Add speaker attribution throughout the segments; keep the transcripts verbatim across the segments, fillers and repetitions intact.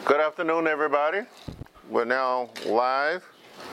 Speaker 1: Good afternoon, everybody. We're now live.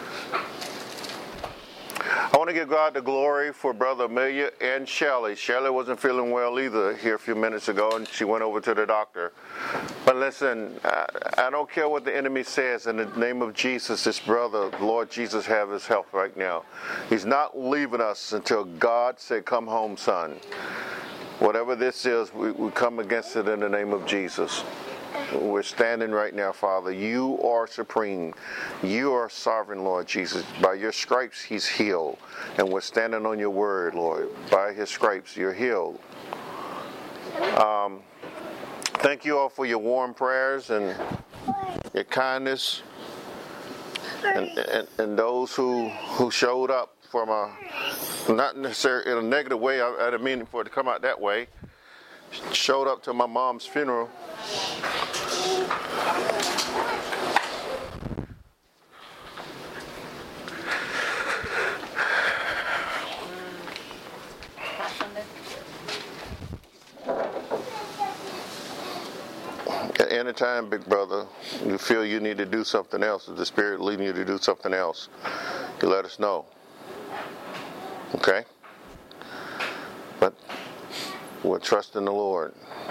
Speaker 1: I want to give God the glory for Brother Amelia and Shelley. Shelley wasn't feeling well either here a few minutes ago, and she went over to the doctor. But listen, I, I don't care what the enemy says. In the name of Jesus, this brother, Lord Jesus, have his health right now. He's not leaving us until God said, "Come home, son." Whatever this is, we, we come against it in the name of Jesus. We're standing right now, Father. You are supreme. You are sovereign, Lord Jesus. By your stripes, he's healed. And we're standing on your word, Lord. By his stripes, you're healed. Um, thank you all for your warm prayers and your kindness. And, and, and those who, who showed up from a, not necessarily in a negative way, I, I didn't mean for it to come out that way, showed up to my mom's funeral. At any time, big brother, you feel you need to do something else, if the Spirit leading you to do something else, you let us know. Okay? But we're trusting the Lord.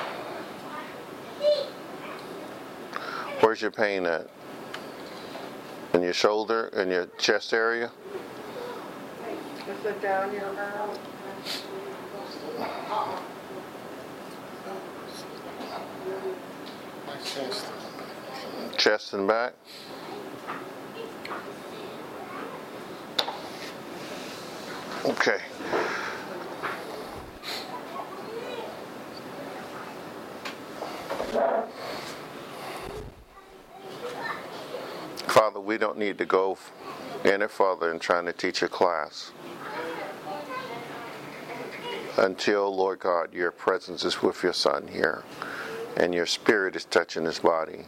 Speaker 1: Where's your pain at? In your shoulder, in your chest area?
Speaker 2: Is it down your mouth?
Speaker 3: My chest.
Speaker 1: Chest and back? Okay. Father, we don't need to go any further in trying to teach a class until, Lord God, your presence is with your son here and your spirit is touching his body.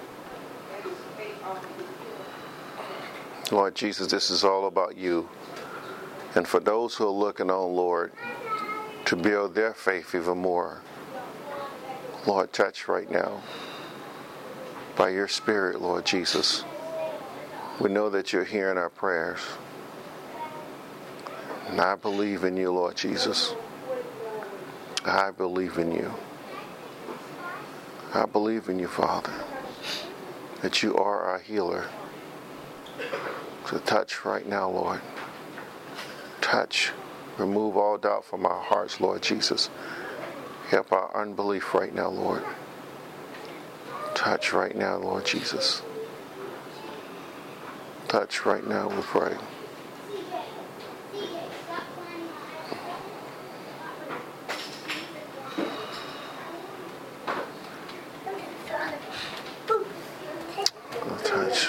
Speaker 1: Lord Jesus, this is all about you. And for those who are looking on, Lord, to build their faith even more, Lord, touch right now by your spirit, Lord Jesus. We know that you're hearing our prayers. And I believe in you, Lord Jesus. I believe in you. I believe in you, Father, that you are our healer. So touch right now, Lord. Touch. Remove all doubt from our hearts, Lord Jesus. Help our unbelief right now, Lord. Touch right now, Lord Jesus. Touch right now, we pray. Touch.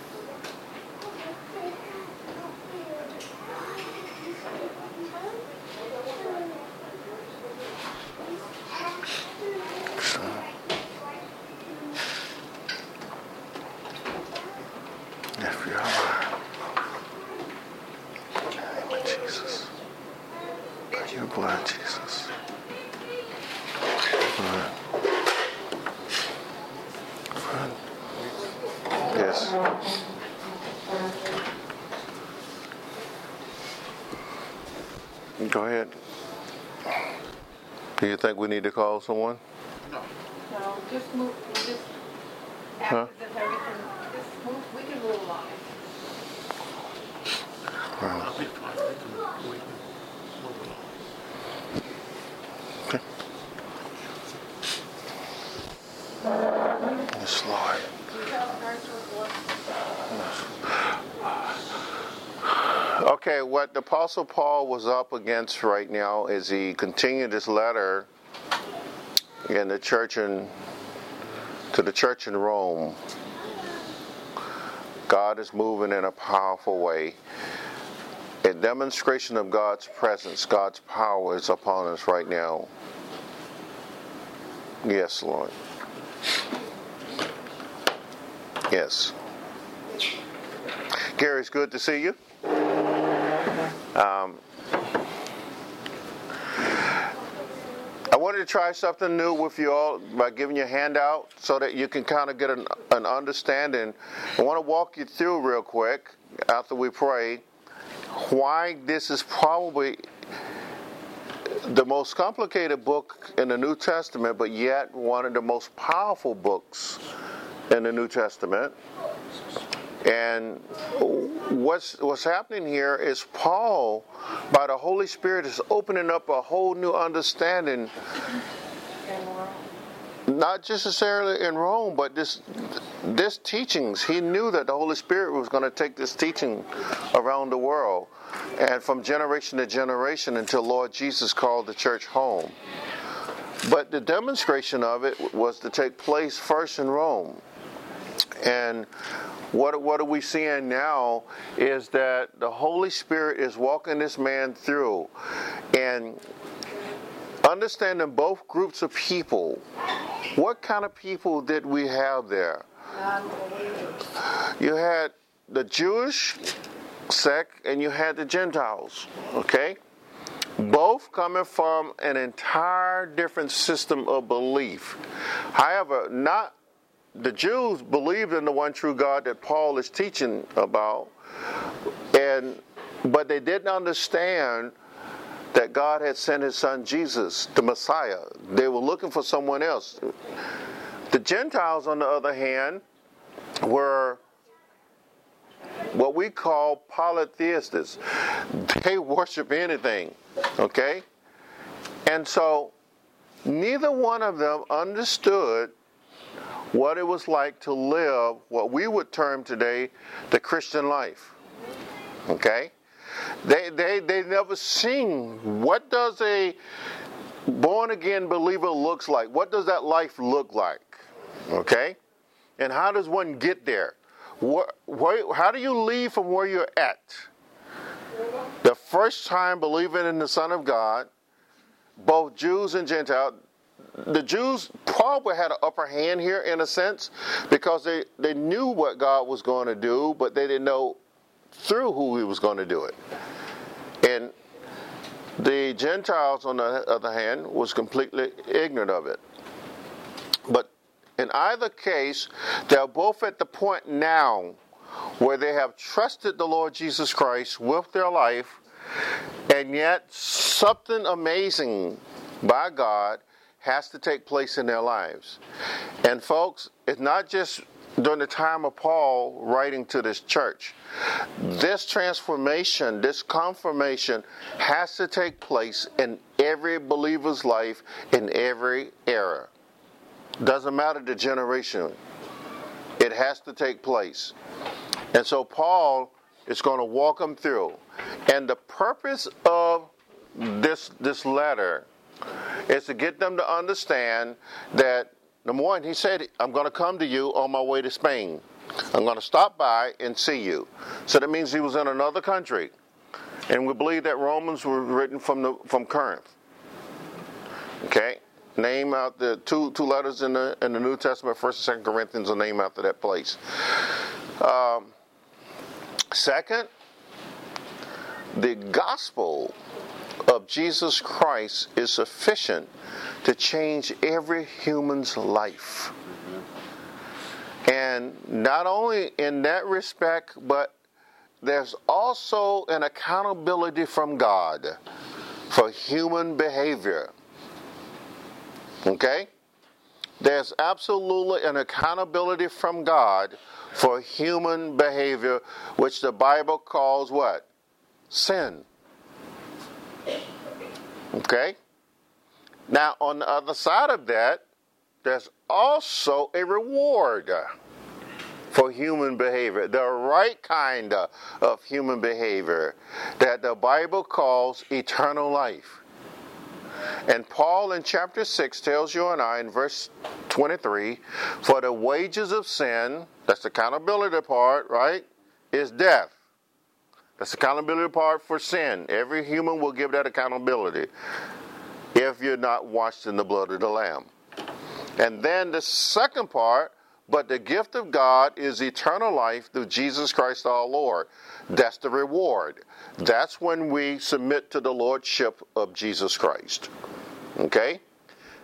Speaker 1: If you are, in the name of Jesus, by your blood, Jesus. Blood. Blood. Yes. Go ahead. Do you think we need to call someone?
Speaker 2: No, just move, just
Speaker 1: Huh?
Speaker 2: after this, everything, just move, we can move along.
Speaker 3: I'll be fine. We can, we can move along.
Speaker 1: Okay. Yes, Lord. Okay, what the Apostle Paul was up against right now is he continued his letter in the church in to the church in Rome. God is moving in a powerful way. A demonstration of God's presence, God's power is upon us right now. Yes, Lord. Yes. Gary, it's good to see you. Um, I wanted to try something new with you all by giving you a handout so that you can kind of get an, an understanding. I want to walk you through real quick after we pray why this is probably the most complicated book in the New Testament, but yet one of the most powerful books in the New Testament. And what's what's happening here is Paul, by the Holy Spirit, is opening up a whole new understanding, not just necessarily in Rome, but this this teachings. He knew that the Holy Spirit was going to take this teaching around the world, and from generation to generation until Lord Jesus called the church home. But the demonstration of it was to take place first in Rome. And what what are we seeing now is that the Holy Spirit is walking this man through and understanding both groups of people. What kind of people did we have there? You had the Jewish sect and you had the Gentiles, okay? Both coming from an entire different system of belief. However, not the Jews believed in the one true God that Paul is teaching about, and but they didn't understand that God had sent his son Jesus, the Messiah. They were looking for someone else. The Gentiles, on the other hand, were what we call polytheists. They worship anything, okay? And so neither one of them understood what it was like to live what we would term today the Christian life. Okay? They they they never seen what does a born again believer looks like. What does that life look like? Okay? And how does one get there? What, where, how do you leave from where you're at? The first time believing in the Son of God, both Jews and Gentiles. The Jews probably had an upper hand here in a sense because they, they knew what God was going to do, but they didn't know through who he was going to do it. And the Gentiles, on the other hand, was completely ignorant of it. But in either case, they're both at the point now where they have trusted the Lord Jesus Christ with their life, and yet something amazing by God has to take place in their lives. And folks, it's not just during the time of Paul writing to this church. This transformation, this confirmation has to take place in every believer's life in every era. Doesn't matter the generation. It has to take place. And so Paul is going to walk them through. And the purpose of this this letter is to get them to understand that, number one, he said, I'm going to come to you on my way to Spain. I'm going to stop by and see you. So that means he was in another country. And we believe that Romans were written from the from Corinth. Okay? Name out the two two letters in the in the New Testament, First and Second Corinthians, are named after that place. Um, second, the gospel of Jesus Christ is sufficient to change every human's life. And not only in that respect, but there's also an accountability from God for human behavior. Okay? There's absolutely an accountability from God for human behavior, which the Bible calls what? Sin. Okay? Now, on the other side of that, there's also a reward for human behavior, the right kind of human behavior that the Bible calls eternal life. And Paul in chapter six tells you and I in verse twenty-three, for the wages of sin, that's the accountability part, right, is death. That's the accountability part for sin. Every human will give that accountability if you're not washed in the blood of the Lamb. And then the second part, but the gift of God is eternal life through Jesus Christ our Lord. That's the reward. That's when we submit to the lordship of Jesus Christ. Okay?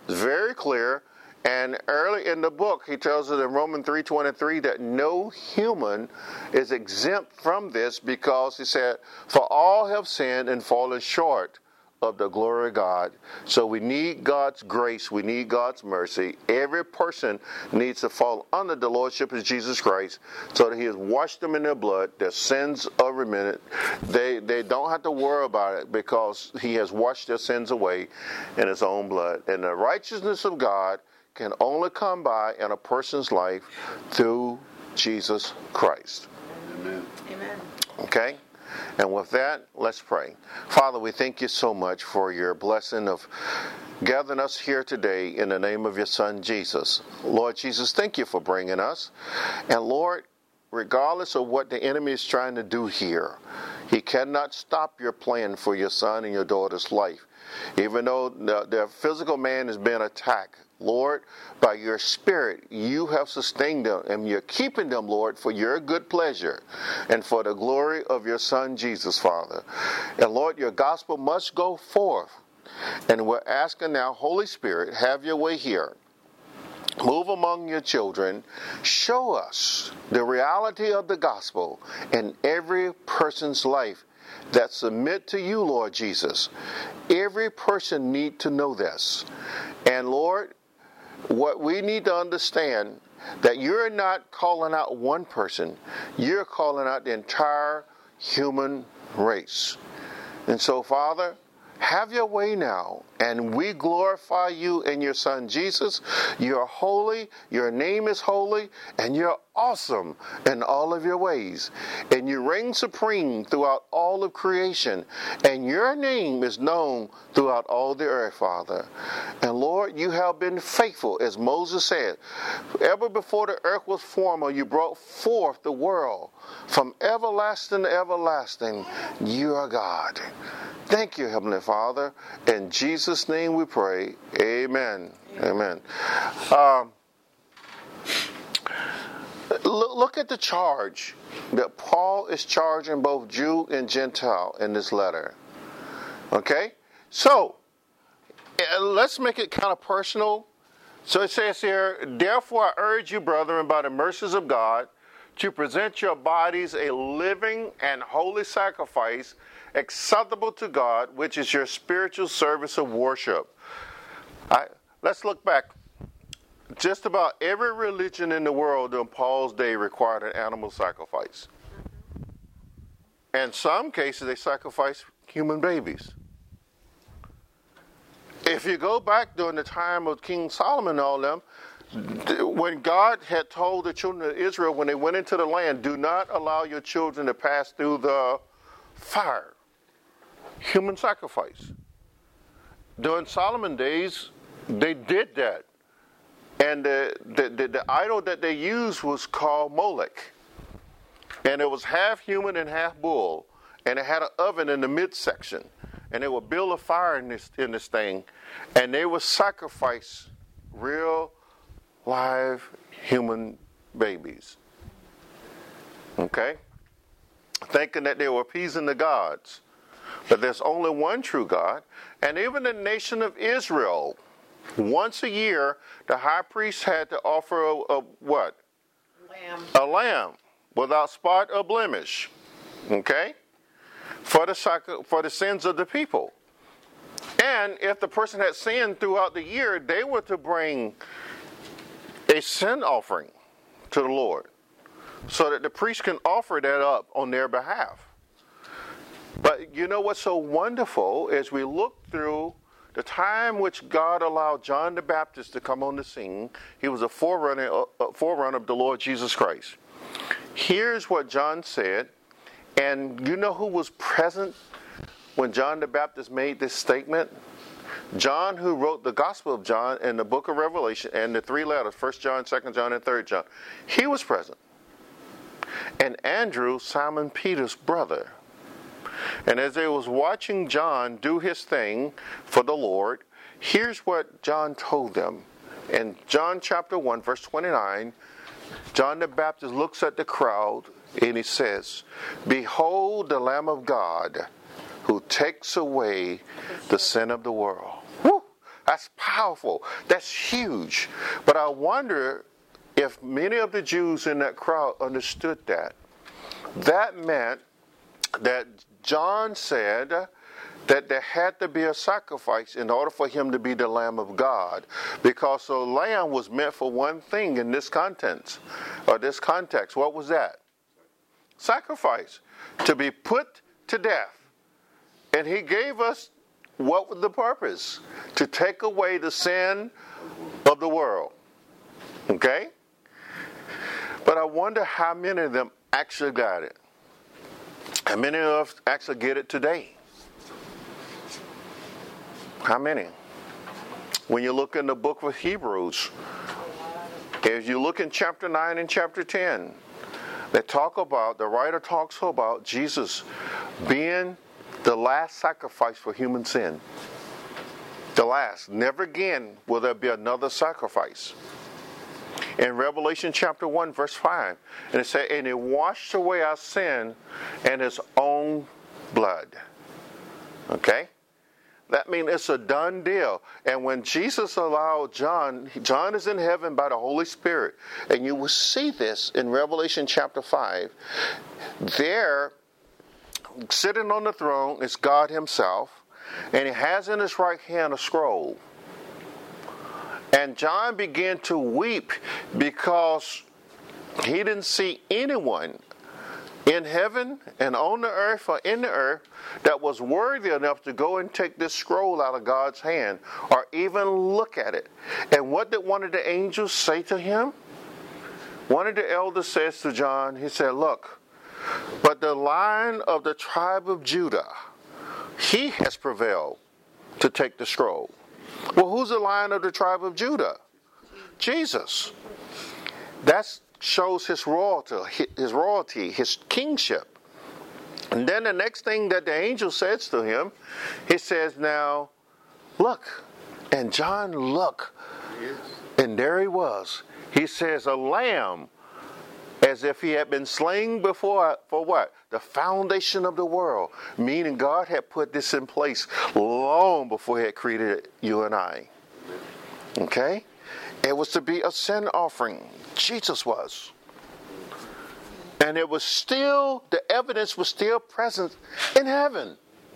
Speaker 1: It's very clear. And early in the book, he tells us in Romans three twenty-three that no human is exempt from this, because he said, for all have sinned and fallen short of the glory of God. So we need God's grace. We need God's mercy. Every person needs to fall under the lordship of Jesus Christ, so that he has washed them in their blood. Their sins are remitted. They, they don't have to worry about it, because he has washed their sins away in his own blood. And the righteousness of God can only come by in a person's life through Jesus Christ.
Speaker 4: Amen.
Speaker 2: Amen.
Speaker 1: Okay? And with that, let's pray. Father, we thank you so much for your blessing of gathering us here today in the name of your Son, Jesus. Lord Jesus, thank you for bringing us. And Lord, regardless of what the enemy is trying to do here, he cannot stop your plan for your son and your daughter's life. Even though the, the physical man has been attacked, Lord, by your Spirit, you have sustained them, and you're keeping them, Lord, for your good pleasure and for the glory of your Son, Jesus, Father. And Lord, your gospel must go forth. And we're asking now, Holy Spirit, have your way here. Move among your children. Show us the reality of the gospel in every person's life that submit to you, Lord Jesus. Every person need to know this. And Lord, what we need to understand, that you're not calling out one person, you're calling out the entire human race. And so, Father, have your way now, and we glorify you in your Son Jesus. You're holy, your name is holy, and you're awesome in all of your ways. And you reign supreme throughout all of creation, and your name is known throughout all the earth, Father. And Lord, you have been faithful, as Moses said. Ever before the earth was formed, you brought forth the world. From everlasting to everlasting, you are God. Thank you, Heavenly Father. In Jesus' name we pray. Amen. Amen. Um, look, look at the charge that Paul is charging both Jew and Gentile in this letter. Okay? So, let's make it kind of personal. So it says here, therefore I urge you, brethren, by the mercies of God, to present your bodies a living and holy sacrifice, acceptable to God, which is your spiritual service of worship. I, let's look back. Just about every religion in the world during Paul's day required an animal sacrifice. In some cases, they sacrificed human babies. If you go back during the time of King Solomon and all them, when God had told the children of Israel when they went into the land, do not allow your children to pass through the fire. Human sacrifice. During Solomon's days, they did that. And the, the, the, the idol that they used was called Molech. And it was half human and half bull. And it had an oven in the midsection. And they would build a fire in this, in this thing. And they would sacrifice real live human babies. Okay? Thinking that they were appeasing the gods. But there's only one true God. And even the nation of Israel, once a year, the high priest had to offer a, a what?
Speaker 2: Lamb.
Speaker 1: A lamb without spot or blemish. Okay? For the sacri- for the sins of the people. And if the person had sinned throughout the year, they were to bring a sin offering to the Lord, so that the priest can offer that up on their behalf. But you know what's so wonderful is we look through the time which God allowed John the Baptist to come on the scene. He was a forerunner, a forerunner of the Lord Jesus Christ. Here's what John said, and you know who was present when John the Baptist made this statement? John, who wrote the Gospel of John and the book of Revelation and the three letters, First John, Second John, and Third John. He was present. And Andrew, Simon Peter's brother. And as they was watching John do his thing for the Lord, here's what John told them. In John chapter one, verse twenty-nine, John the Baptist looks at the crowd and he says, behold the Lamb of God who takes away the sin of the world. Woo! That's powerful. That's huge. But I wonder if many of the Jews in that crowd understood that. That meant that John said that there had to be a sacrifice in order for him to be the Lamb of God, because the lamb was meant for one thing in this context, or this context. What was that? Sacrifice, to be put to death. And he gave us what was the purpose? To take away the sin of the world. Okay? But I wonder how many of them actually got it. How many of us actually get it today? How many? When you look in the book of Hebrews, as you look in chapter nine and chapter ten, they talk about, the writer talks about Jesus being the last sacrifice for human sin. The last. Never again will there be another sacrifice. In Revelation chapter one, verse five, and it says, and he washed away our sin in his own blood. Okay? That means it's a done deal. And when Jesus allowed John, John is in heaven by the Holy Spirit. And you will see this in Revelation chapter five. There, sitting on the throne, is God himself. And he has in his right hand a scroll. And John began to weep because he didn't see anyone in heaven and on the earth or in the earth that was worthy enough to go and take this scroll out of God's hand or even look at it. And what did one of the angels say to him? One of the elders says to John, he said, look, but the Lion of the tribe of Judah, he has prevailed to take the scroll. Well, who's the Lion of the tribe of Judah? Jesus. That shows his royalty, his royalty, his kingship. And then the next thing that the angel says to him, he says, now, look. And John looked, and there he was. He says, a lamb, as if he had been slain before, for what? The foundation of the world. Meaning God had put this in place long before he had created you and I. Okay? It was to be a sin offering. Jesus was. And it was still, the evidence was still present in heaven.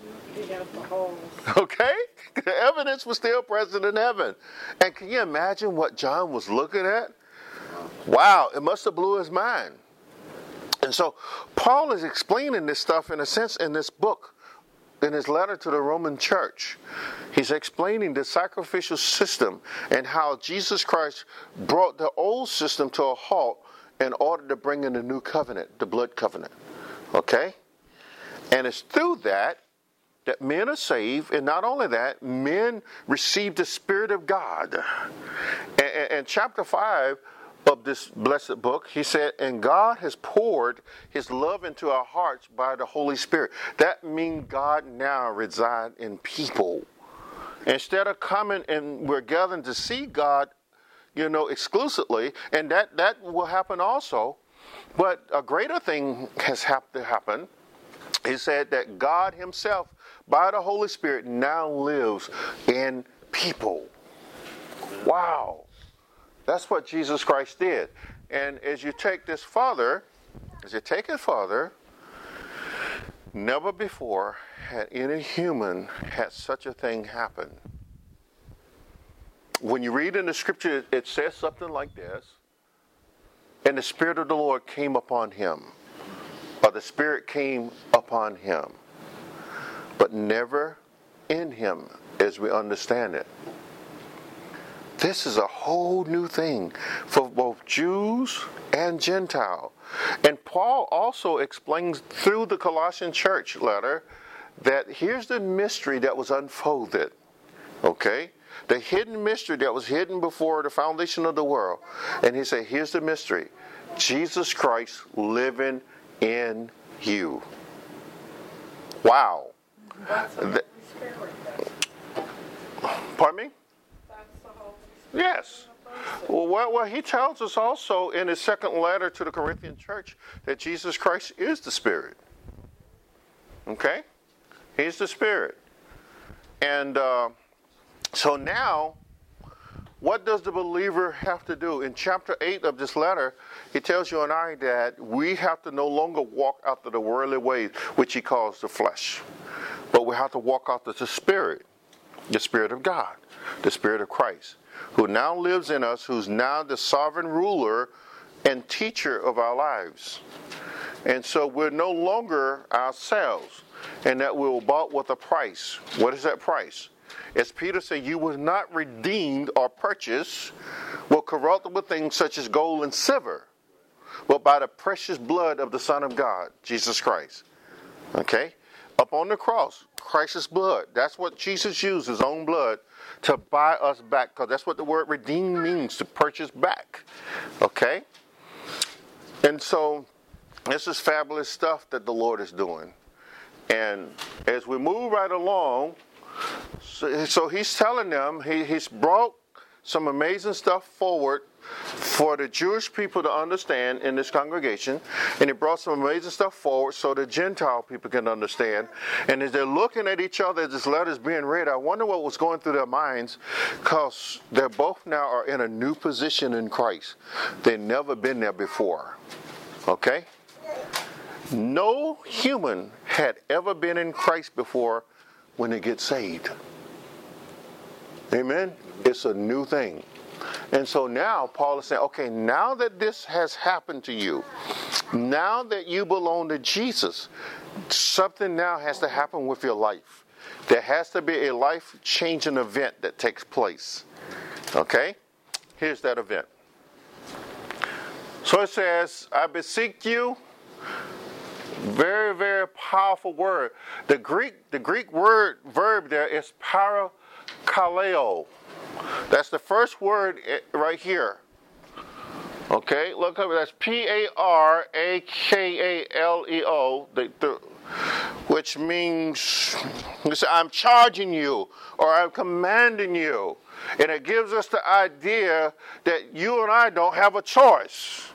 Speaker 1: Okay? The evidence was still present in heaven. And can you imagine what John was looking at? Wow, it must have blew his mind. And so Paul is explaining this stuff in a sense in this book, in his letter to the Roman church. He's explaining the sacrificial system and how Jesus Christ brought the old system to a halt in order to bring in the new covenant, the blood covenant. Okay? And it's through that that men are saved, and not only that, men receive the Spirit of God. And, and chapter five of this blessed book, he said, and God has poured his love into our hearts by the Holy Spirit. That means God now resides in people. Instead of coming and we're gathering to see God, you know, exclusively, and that, that will happen also, but a greater thing has have to happen. He said that God himself, by the Holy Spirit, now lives in people. Wow. That's what Jesus Christ did. And as you take this further, as you take it further, never before had any human had such a thing happen. When you read in the scripture, it says something like this, and the Spirit of the Lord came upon him, or the Spirit came upon him, but never in him as we understand it. This is a whole new thing for both Jews and Gentile. And Paul also explains through the Colossian church letter that here's the mystery that was unfolded. Okay? The hidden mystery that was hidden before the foundation of the world. And he said, here's the mystery. Jesus Christ living in you. Wow.
Speaker 2: That's the Holy Spirit.
Speaker 1: Pardon me?
Speaker 2: That's the Holy Spirit.
Speaker 1: Yes. Well, well, well, he tells us also in his second letter to the Corinthian church that Jesus Christ is the Spirit. Okay? He's the Spirit. And uh, So now, what does the believer have to do? In chapter eight of this letter, he tells you and I that we have to no longer walk after the worldly ways, which he calls the flesh. But we have to walk after the Spirit, the Spirit of God, the Spirit of Christ, who now lives in us, who's now the sovereign ruler and teacher of our lives. And so we're no longer ourselves, and that we were bought with a price. What is that price? As Peter said, you were not redeemed or purchased with corruptible things such as gold and silver, but by the precious blood of the Son of God, Jesus Christ. Okay? Up on the cross, Christ's blood. That's what Jesus used, his own blood, to buy us back. Because that's what the word redeem means, to purchase back. Okay? And so, this is fabulous stuff that the Lord is doing. And as we move right along, so, so he's telling them, he, he's brought some amazing stuff forward for the Jewish people to understand in this congregation. And he brought some amazing stuff forward so the Gentile people can understand. And as they're looking at each other as this letter is being read, I wonder what was going through their minds, because they both now are in a new position in Christ. They've never been there before. Okay? No human had ever been in Christ before when they get saved. Amen? It's a new thing. And so now Paul is saying, okay, now that this has happened to you, now that you belong to Jesus, something now has to happen with your life. There has to be a life-changing event that takes place. Okay? Here's that event. So it says, I beseech you, very, very powerful word. The Greek, the Greek word, verb there is parakaleo. That's the first word right here. Okay, look up. That's P A R A K A L E O, the, the, which means I'm charging you or I'm commanding you. And it gives us the idea that you and I don't have a choice.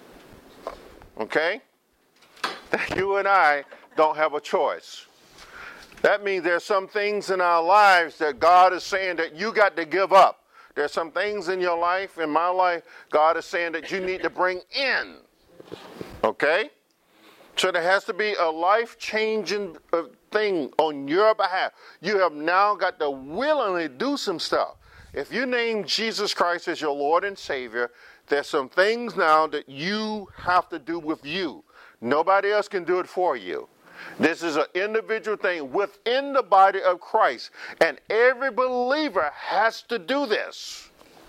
Speaker 1: Okay? That you and I don't have a choice. That means there's some things in our lives that God is saying that you got to give up. There's some things in your life, in my life, God is saying that you need to bring in. Okay? So there has to be a life-changing thing on your behalf. You have now got to willingly do some stuff. If you name Jesus Christ as your Lord and Savior, there's some things now that you have to do with you. Nobody else can do it for you. This is an individual thing within the body of Christ. And every believer has to do this.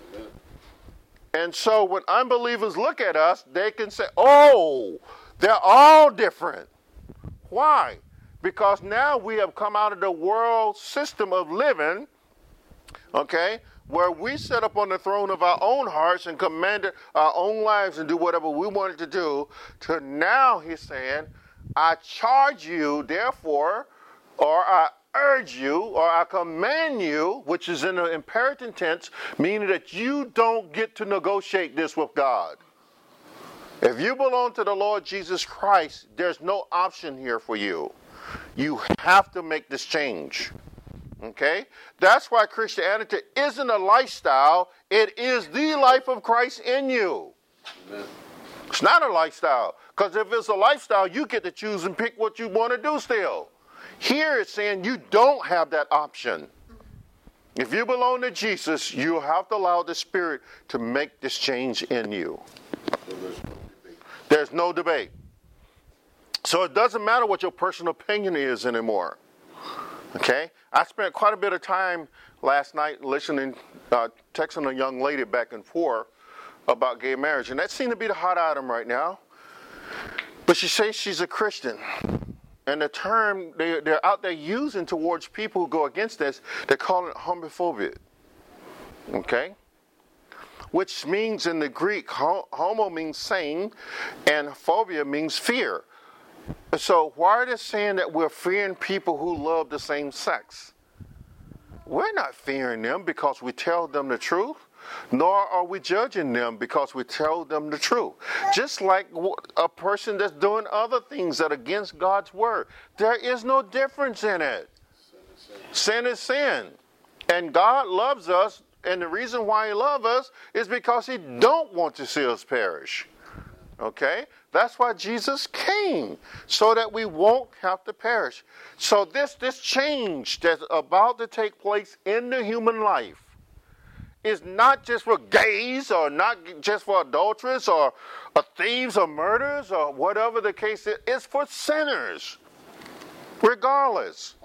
Speaker 1: And so when unbelievers look at us, they can say, oh, they're all different. Why? Because now we have come out of the world system of living, okay, where we sit up on the throne of our own hearts and command our own lives and do whatever we wanted to do, to now he's saying, I charge you, therefore, or I urge you, or I command you, which is in the imperative tense, meaning that you don't get to negotiate this with God. If you belong to the Lord Jesus Christ, there's no option here for you. You have to make this change. Okay? That's why Christianity isn't a lifestyle. It is the life of Christ in you. Amen. It's not a lifestyle. Because if it's a lifestyle, you get to choose and pick what you want to do still. Here it's saying you don't have that option. If you belong to Jesus, you have to allow the Spirit to make this change in you. So there's no debate. There's no debate. So it doesn't matter what your personal opinion is anymore. Okay? I spent quite a bit of time last night listening, uh, texting a young lady back and forth about gay marriage. And that seemed to be the hot item right now. But she says she's a Christian. And the term they, they're out there using towards people who go against this, they're calling it homophobia. Okay? Which means in the Greek, homo means same, and phobia means fear. So why are they saying that we're fearing people who love the same sex? We're not fearing them because we tell them the truth, nor are we judging them because we tell them the truth. Just like a person that's doing other things that are against God's word. There is no difference in it. Sin is sin. And God loves us, and the reason why he loves us is because he don't want to see us perish. Okay? That's why Jesus came, so that we won't have to perish. So this, this change that's about to take place in the human life is not just for gays, or not just for adulterers, or, or thieves, or murderers, or whatever the case is. It's for sinners, regardless.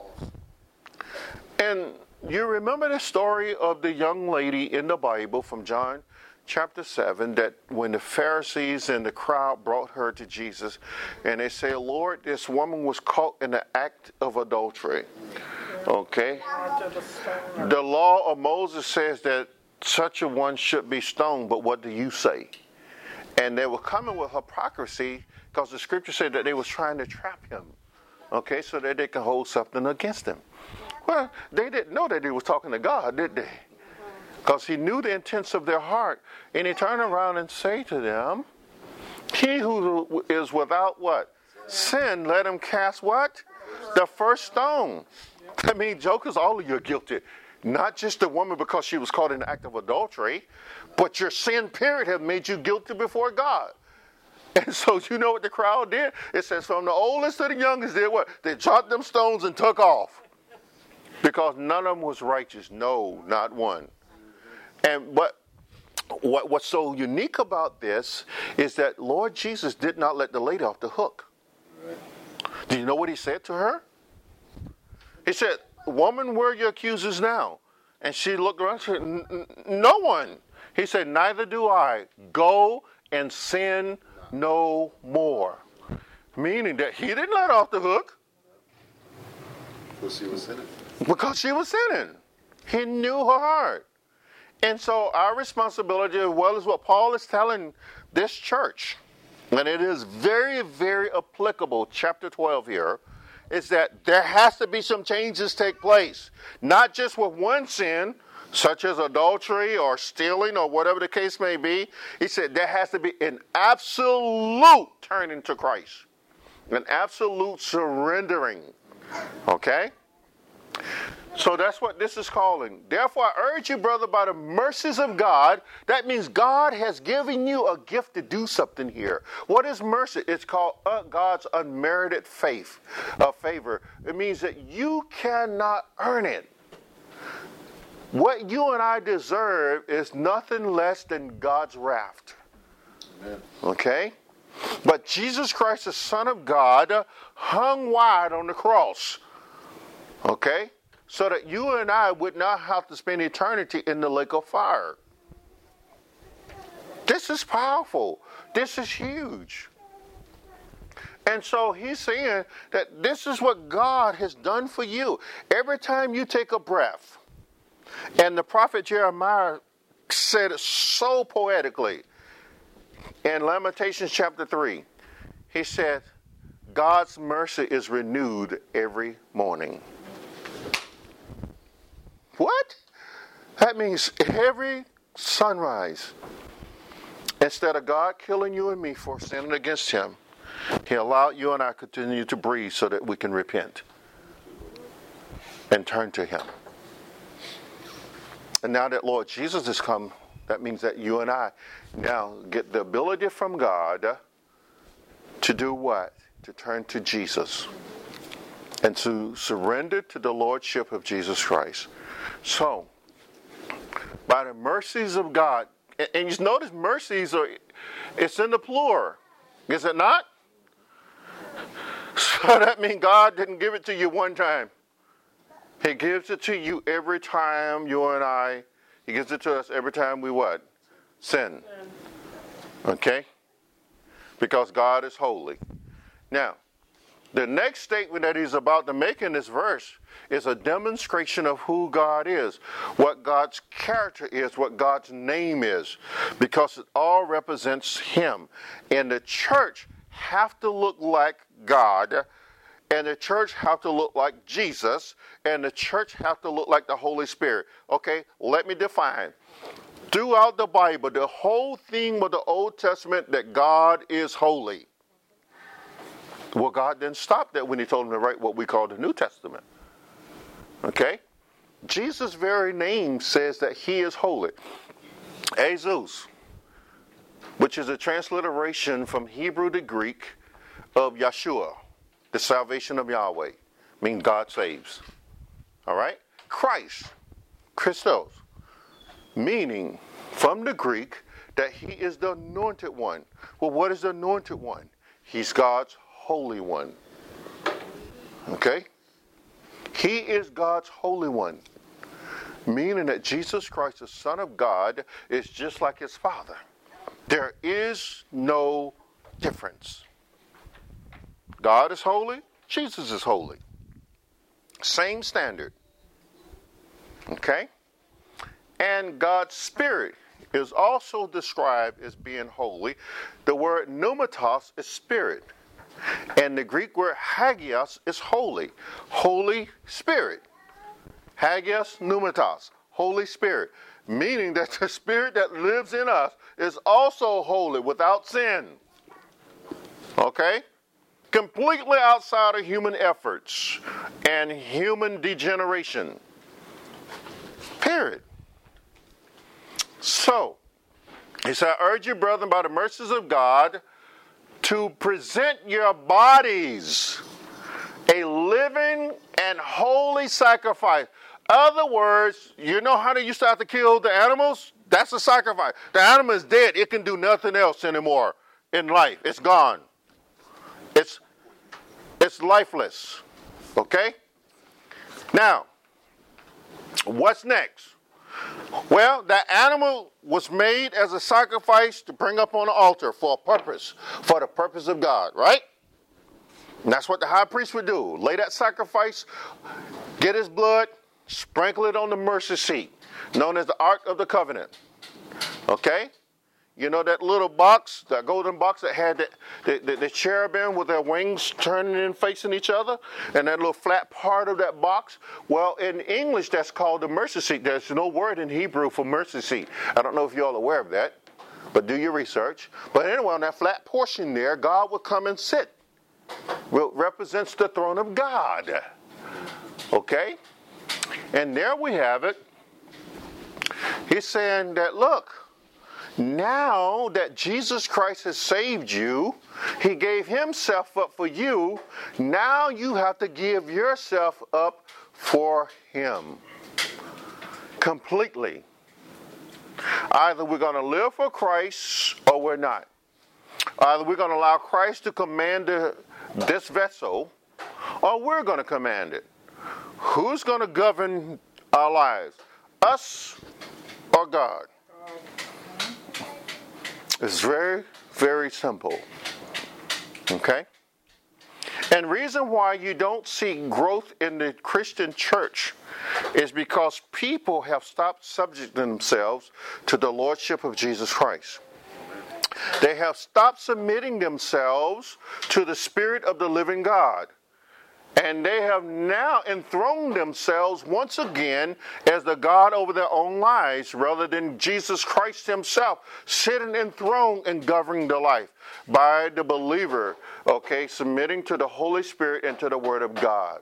Speaker 1: And you remember the story of the young lady in the Bible from John chapter seven, that when the Pharisees and the crowd brought her to Jesus, and they say, Lord, this woman was caught in the act of adultery. Okay? The law of Moses says that such a one should be stoned, but what do you say? And they were coming with hypocrisy, because the scripture said that they was trying to trap him, okay, so that they could hold something against him. Well, they didn't know that he was talking to God, did they? Because he knew the intents of their heart. And he turned around and say to them, he who is without what? Sin, let him cast what? The first stone. I mean, jokers, all of you are guilty. Not just the woman because she was caught in the act of adultery, but your sin period has made you guilty before God. And so you know what the crowd did? It says from the oldest to the youngest did what? They dropped them stones and took off. Because none of them was righteous. No, not one. And but what, what's so unique about this is that Lord Jesus did not let the lady off the hook. Do you know what he said to her? He said, woman, where are your accusers now? And she looked around and said, no one. He said, neither do I. Go and sin no more. Meaning that he didn't let her off the hook.
Speaker 4: Because she was sinning.
Speaker 1: Because she was sinning. He knew her heart. And so our responsibility, as well as what Paul is telling this church, and it is very, very applicable, chapter twelve here, is that there has to be some changes take place. Not just with one sin, such as adultery or stealing or whatever the case may be. He said there has to be an absolute turning to Christ. An absolute surrendering. Okay? So that's what this is calling. Therefore, I urge you, brother, by the mercies of God. That means God has given you a gift to do something here. What is mercy? It's called uh, God's unmerited faith, uh, favor. It means that you cannot earn it. What you and I deserve is nothing less than God's wrath. Amen. Okay? But Jesus Christ, the Son of God, hung wide on the cross. Okay? So that you and I would not have to spend eternity in the lake of fire. This is powerful. This is huge. And so he's saying that this is what God has done for you. Every time you take a breath, and the prophet Jeremiah said it so poetically in Lamentations chapter three. He said, God's mercy is renewed every morning. What? That means every sunrise, instead of God killing you and me for sinning against him, he allowed you and I to continue to breathe so that we can repent and turn to him. And now that Lord Jesus has come, that means that you and I now get the ability from God to do what? To turn to Jesus and to surrender to the lordship of Jesus Christ. So, by the mercies of God, and, and you notice mercies are, it's in the plural, is it not? So that means God didn't give it to you one time. He gives it to you every time you and I, he gives it to us every time we what? Sin. Okay? Because God is holy. Now, the next statement that he's about to make in this verse is a demonstration of who God is, what God's character is, what God's name is, because it all represents him. And the church have to look like God, and the church have to look like Jesus, and the church have to look like the Holy Spirit. Okay, let me define. Throughout the Bible, the whole theme of the Old Testament that God is holy. Well, God didn't stop that when he told him to write what we call the New Testament. Okay? Jesus' very name says that he is holy. Jesus, which is a transliteration from Hebrew to Greek of Yeshua, the salvation of Yahweh, means God saves. All right? Christ, Christos, meaning from the Greek that he is the anointed one. Well, what is the anointed one? He's God's holy one. Okay? He is God's holy one, meaning that Jesus Christ, the Son of God, is just like his Father. There is no difference. God is holy, Jesus is holy. Same standard. Okay? And God's Spirit is also described as being holy. The word pneumatos is spirit. And the Greek word hagios is holy. Holy Spirit. Hagios pneumatos. Holy Spirit. Meaning that the Spirit that lives in us is also holy, without sin. Okay? Completely outside of human efforts and human degeneration. Period. So, he said, I urge you, brethren, by the mercies of God, to present your bodies a living and holy sacrifice. Other words, you know how they used to have to kill the animals? That's a sacrifice. The animal is dead. It can do nothing else anymore in life. It's gone. It's, it's lifeless. Okay? Now, what's next? Well, that animal was made as a sacrifice to bring up on the altar for a purpose, for the purpose of God, right? And that's what the high priest would do. Lay that sacrifice, get his blood, sprinkle it on the mercy seat, known as the Ark of the Covenant. Okay? You know that little box, that golden box that had the, the, the, the cherubim with their wings turning and facing each other? And that little flat part of that box? Well, in English, that's called the mercy seat. There's no word in Hebrew for mercy seat. I don't know if you're all aware of that, but do your research. But anyway, on that flat portion there, God will come and sit. Well, represents the throne of God. Okay? And there we have it. He's saying that, look, now that Jesus Christ has saved you, he gave himself up for you, now you have to give yourself up for him. Completely. Either we're going to live for Christ or we're not. Either we're going to allow Christ to command the, this vessel or we're going to command it. Who's going to govern our lives? Us or God? It's very, very simple. Okay? And reason why you don't see growth in the Christian church is because people have stopped subjecting themselves to the lordship of Jesus Christ. They have stopped submitting themselves to the Spirit of the living God. And they have now enthroned themselves once again as the God over their own lives, rather than Jesus Christ himself sitting enthroned and governing the life by the believer, okay, submitting to the Holy Spirit and to the Word of God.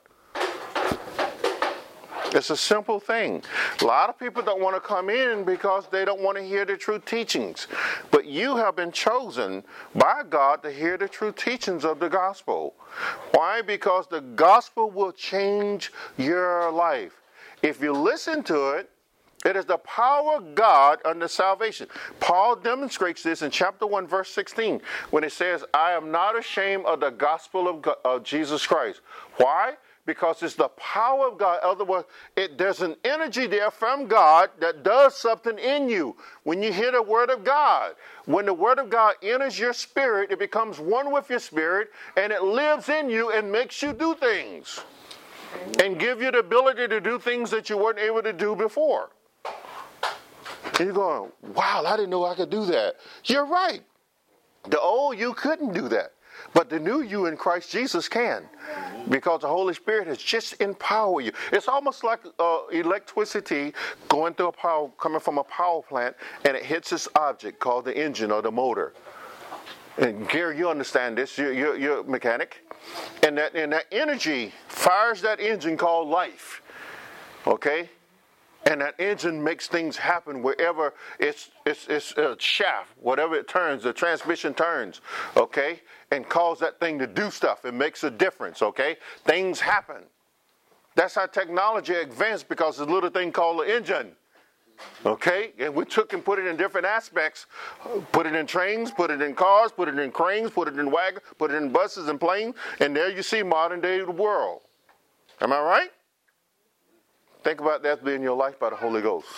Speaker 1: It's a simple thing. A lot of people don't want to come in because they don't want to hear the true teachings. But you have been chosen by God to hear the true teachings of the gospel. Why? Because the gospel will change your life. If you listen to it, it is the power of God unto salvation. Paul demonstrates this in chapter one, verse sixteen, when it says, I am not ashamed of the gospel of, God, of Jesus Christ. Why? Because it's the power of God. Otherwise, it, there's an energy there from God that does something in you. When you hear the word of God, when the word of God enters your spirit, it becomes one with your spirit, and it lives in you and makes you do things. And give you the ability to do things that you weren't able to do before. And you're going, wow, I didn't know I could do that. You're right. The old you couldn't do that. But the new you in Christ Jesus can, because the Holy Spirit has just empowered you. It's almost like uh, electricity going through a power, coming from a power plant, and it hits this object called the engine or the motor. And Gary, you understand this. You're, you're, you're a mechanic. And that, and that energy fires that engine called life. Okay? And that engine makes things happen wherever it's, it's, it's a shaft, whatever it turns, the transmission turns, okay? And cause that thing to do stuff. It makes a difference, okay? Things happen. That's how technology advanced, because there's a little thing called the engine. Okay? And we took and put it in different aspects. Put it in trains, put it in cars, put it in cranes, put it in wagons, put it in buses and planes. And there you see modern day world. Am I right? Think about that being your life by the Holy Ghost.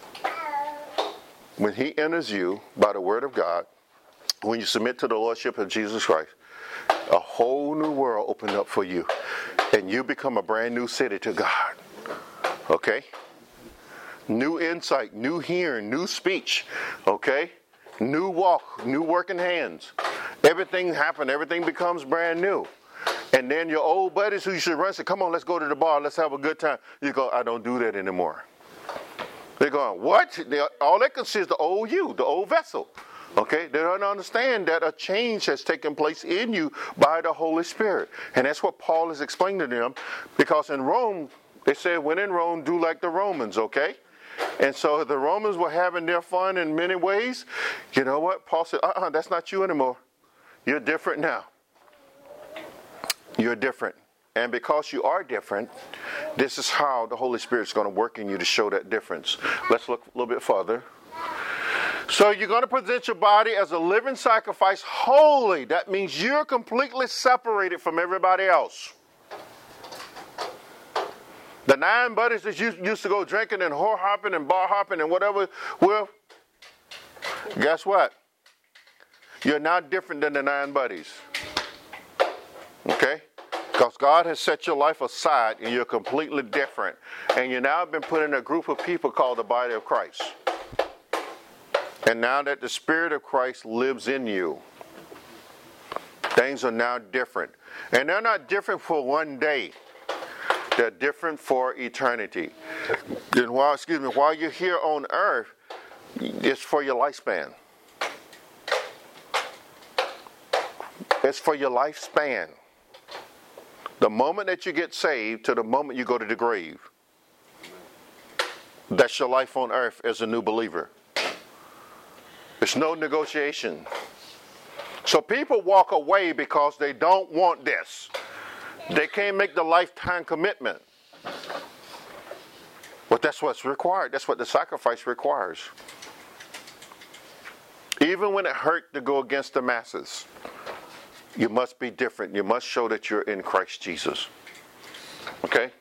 Speaker 1: When he enters you by the word of God, when you submit to the Lordship of Jesus Christ, a whole new world opened up for you. And you become a brand new city to God. Okay? New insight, new hearing, new speech, okay? New walk, new working hands. Everything happens, everything becomes brand new. And then your old buddies who you should run say, come on, let's go to the bar, let's have a good time. You go, I don't do that anymore. They're going, what? They, all they can see is the old you, the old vessel. Okay? They don't understand that a change has taken place in you by the Holy Spirit. And that's what Paul is explaining to them. Because in Rome, they said, when in Rome, do like the Romans, okay? And so the Romans were having their fun in many ways. You know what? Paul said, uh-uh, that's not you anymore. You're different now. You're different. And because you are different, this is how the Holy Spirit is going to work in you to show that difference. Let's look a little bit further. So you're going to present your body as a living sacrifice, holy. That means you're completely separated from everybody else. The nine buddies that you used to go drinking and whore hopping and bar hopping and whatever, well, guess what? You're now different than the nine buddies. Okay? Because God has set your life aside and you're completely different. And you now have been put in a group of people called the body of Christ. And now that the Spirit of Christ lives in you, things are now different. And they're not different for one day. They're different for eternity. And while, excuse me, while you're here on earth, it's for your lifespan. It's for your lifespan. The moment that you get saved to the moment you go to the grave. That's your life on earth as a new believer. There's no negotiation. So people walk away because they don't want this. They can't make the lifetime commitment. But that's what's required. That's what the sacrifice requires. Even when it hurt to go against the masses, you must be different. You must show that you're in Christ Jesus. Okay?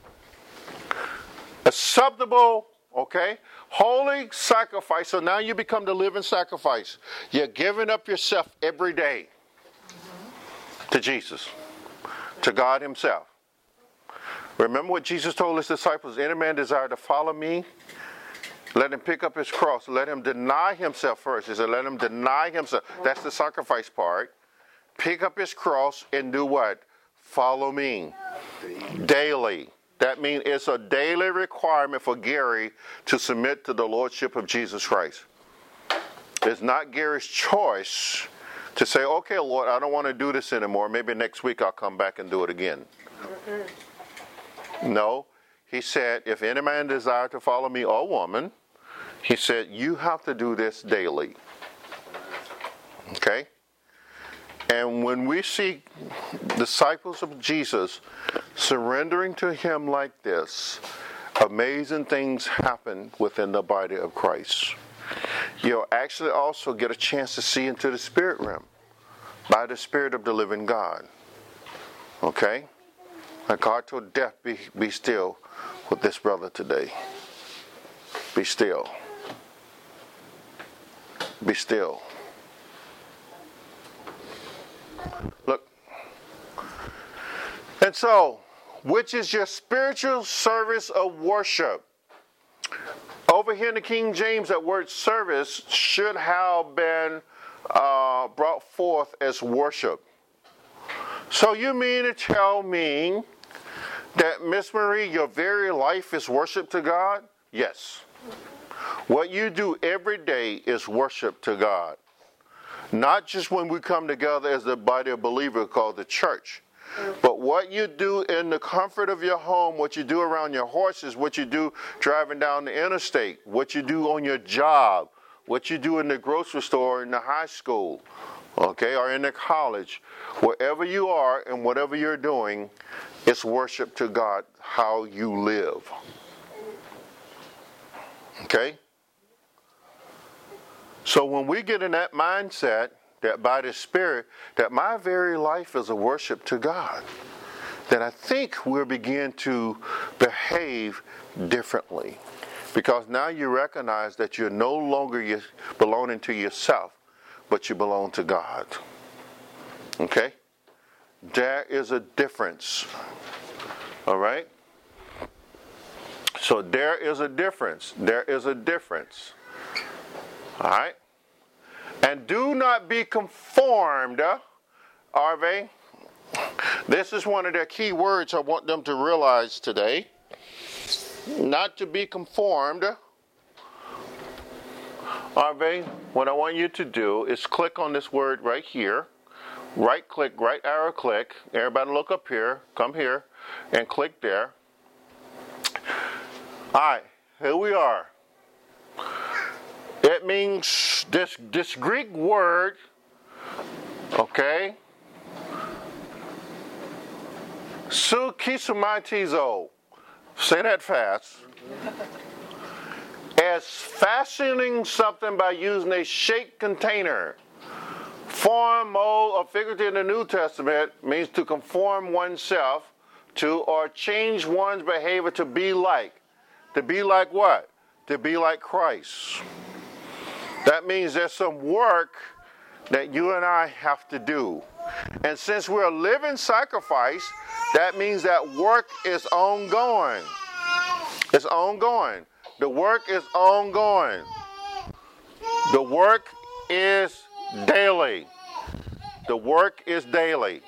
Speaker 1: Acceptable, okay? Holy sacrifice. So now you become the living sacrifice. You're giving up yourself every day to Jesus, to God himself. Remember what Jesus told his disciples, any man desire to follow me, let him pick up his cross. Let him deny himself first. He said, let him deny himself. That's the sacrifice part. Pick up his cross and do what? Follow me. Daily. That means it's a daily requirement for Gary to submit to the Lordship of Jesus Christ. It's not Gary's choice to say, okay, Lord, I don't want to do this anymore. Maybe next week I'll come back and do it again. Mm-hmm. No. He said, if any man desire to follow me, or woman, he said, you have to do this daily. Okay? And when we see disciples of Jesus surrendering to him like this, amazing things happen within the body of Christ. You'll actually also get a chance to see into the spirit realm by the Spirit of the living God. Okay? Like God told death, be, be still with this brother today. Be still. Be still. Look. And so, which is your spiritual service of worship? Over here in the King James, that word service should have been uh, brought forth as worship. So you mean to tell me that, Miss Marie, your very life is worship to God? Yes. What you do every day is worship to God. Not just when we come together as the body of believers called the church, But what you do in the comfort of your home, what you do around your horses, what you do driving down the interstate, what you do on your job, what you do in the grocery store, in the high school, okay, or in the college, wherever you are and whatever you're doing, it's worship to God, how you live. Okay? So when we get in that mindset, that by the Spirit, that my very life is a worship to God, then I think we'll begin to behave differently. Because now you recognize that you're no longer belonging to yourself, but you belong to God. Okay? There is a difference. All right? So there is a difference. There is a difference. All right? And do not be conformed, Arve. This is one of the key words I want them to realize today. Not to be conformed. Arve, what I want you to do is click on this word right here. Right click, right arrow click. Everybody look up here. Come here and click there. All right, here we are. It means this, this Greek word, okay, sukisumatizo, say that fast, as fastening something by using a shaped container. Form, mold, or figurative in the New Testament means to conform oneself to or change one's behavior to be like. To be like what? To be like Christ. That means there's some work that you and I have to do. And since we're a living sacrifice, that means that work is ongoing. It's ongoing. The work is ongoing. The work is daily. The work is daily.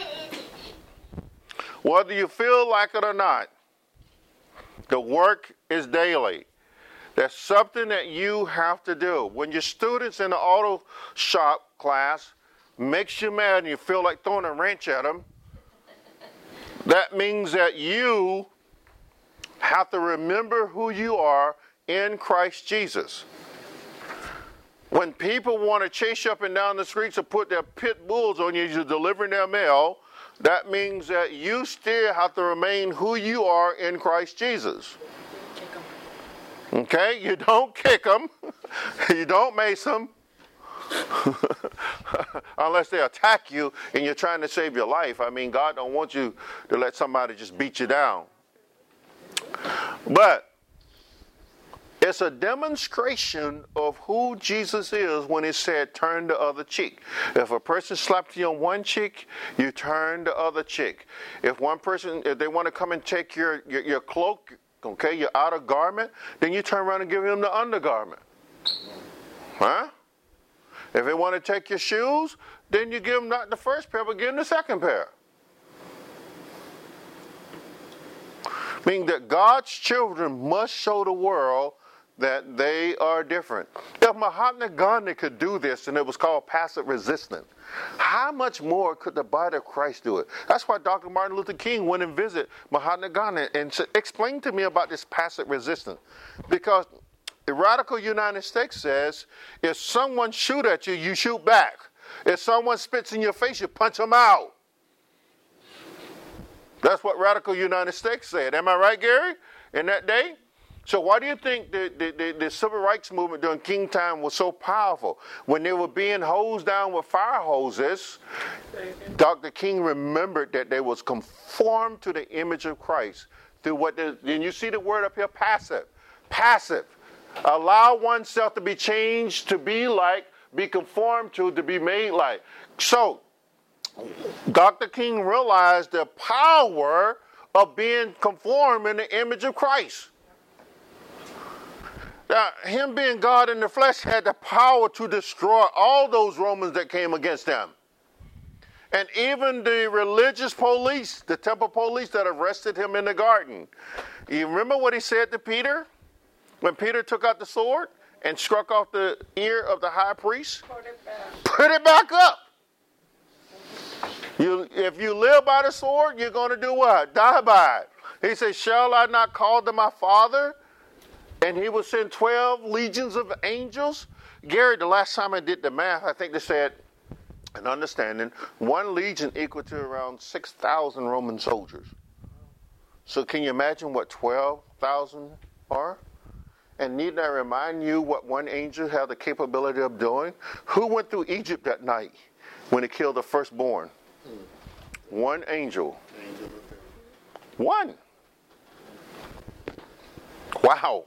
Speaker 1: Whether you feel like it or not, the work is daily. That's something that you have to do. When your students in the auto shop class makes you mad and you feel like throwing a wrench at them, that means that you have to remember who you are in Christ Jesus. When people want to chase you up and down the streets or put their pit bulls on you as you're delivering their mail, that means that you still have to remain who you are in Christ Jesus. Okay? You don't kick them. You don't mace them. Unless they attack you and you're trying to save your life. I mean, God don't want you to let somebody just beat you down. But it's a demonstration of who Jesus is when he said, turn the other cheek. If a person slapped you on one cheek, you turn the other cheek. If one person, if they want to come and take your, your, your cloak, okay, your outer garment, then you turn around and give them the undergarment. Huh? If they want to take your shoes, then you give them not the first pair, but give them the second pair. Meaning that God's children must show the world that they are different. If Mahatma Gandhi could do this, and it was called passive resistance, how much more could the body of Christ do it? That's why Doctor Martin Luther King went and visited Mahatma Gandhi and said, explain to me about this passive resistance. Because the radical United States says, if someone shoot at you, you shoot back. If someone spits in your face, you punch them out. That's what radical United States said. Am I right, Gary? In that day? So why do you think the, the, the, the civil rights movement during King time was so powerful? When they were being hosed down with fire hoses, Doctor King remembered that they was conformed to the image of Christ through what the, and you see the word up here, passive. Passive. Allow oneself to be changed, to be like, be conformed to, to be made like. So, Doctor King realized the power of being conformed in the image of Christ. Now, him being God in the flesh had the power to destroy all those Romans that came against him. And even the religious police, the temple police that arrested him in the garden. You remember what he said to Peter? When Peter took out the sword and struck off the ear of the high priest?
Speaker 2: Put it back.
Speaker 1: Put it back up. You, if you live by the sword, you're going to do what? Die by it. He said, shall I not call to my Father? And he will send twelve legions of angels. Gary, the last time I did the math, I think they said, an understanding, one legion equal to around six thousand Roman soldiers. So can you imagine what twelve thousand are? And need I remind you what one angel had the capability of doing? Who went through Egypt that night when it killed the firstborn? One angel. One. Wow.